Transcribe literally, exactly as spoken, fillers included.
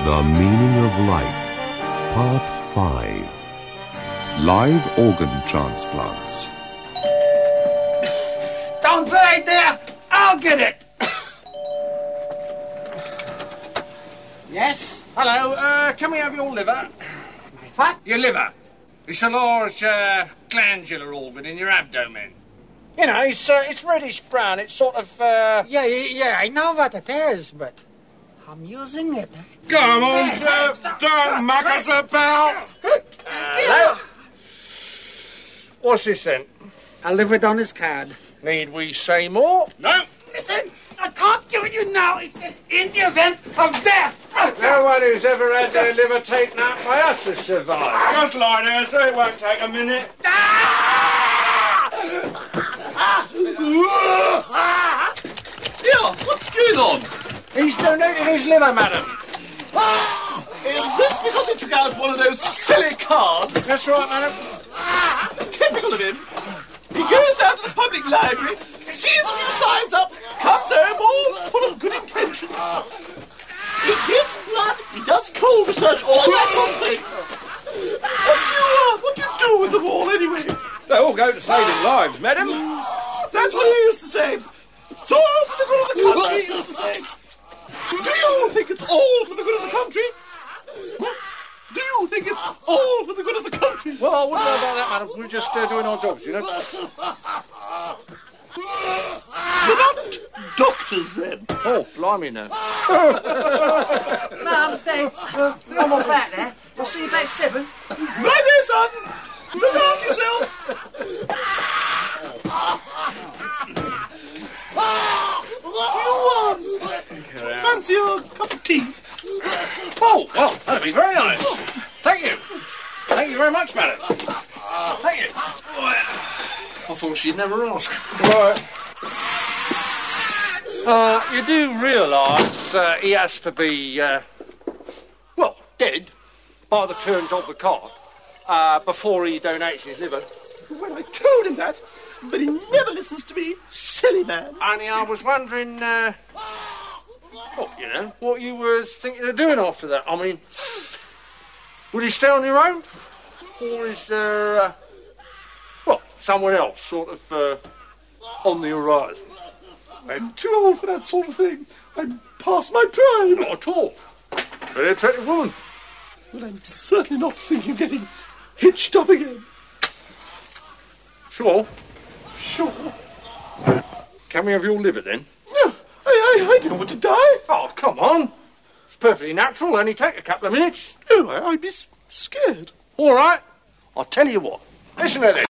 The Meaning of Life, Part five. Live Organ Transplants. Don't wait there! I'll get it! Yes? Hello, uh, can we have your liver? What? Your liver. It's a large uh, glandular organ in your abdomen. You know, it's, uh, it's reddish-brown. It's sort of, uh... Yeah, yeah, yeah, I know what it is, but I'm using it. Come on, sir. Don't muck us about. Hello? What's this, then? I'll leave it on his card. Need we say more? No! Listen, I can't give it you now. It's in the event of death. No one who's ever had their liver taken out by us has survived. Just lie there, so it won't take a minute. Yeah, what's going on? He's donated his liver, madam. Is this because he took out one of those silly cards? That's right, madam. Typical of him. He goes down to the public library, sees a few signs up, comes home all full of good intentions. He gives blood, he does cold research, all that sort of thing. What do you, uh, what do you do with them all, anyway? They all go to saving lives, madam. That's what he used to say. It's all for the good of the country, he used to say. Do you think it's all for the good of the country? Do you think it's all for the good of the country? Well, I wouldn't know about that, madam. We're just uh, doing our jobs, you know. You're not doctors, then? Oh, blimey, no. Mum, Dad, I'm off out there. I'll see you about seven. Right there, son. Look after yourself. You, um, fancy a cup of tea? Oh, well, that'd be very nice. Thank you. Thank you very much, madam. Thank you. I thought she'd never ask. Right. Uh, you do realise uh, he has to be, uh, well, dead by the terms of the card uh, before he donates his liver. Well, I told him that, but he never listens to me. Silly man. Only I was wondering, uh, well, you know, what you was thinking of doing after that. I mean, would he stay on your own? Or is there, uh, well, someone else sort of uh, on the horizon? I'm too old for that sort of thing. I'm past my prime. Not at all. Very attractive woman. But I'm certainly not thinking of getting hitched up again. Sure. Sure. Can we have your liver then? No, I, I, I don't want to die. Oh, come on. It's perfectly natural. Only take a couple of minutes. Oh, I, I'd be s- scared. All right. I'll tell you what. Listen to this.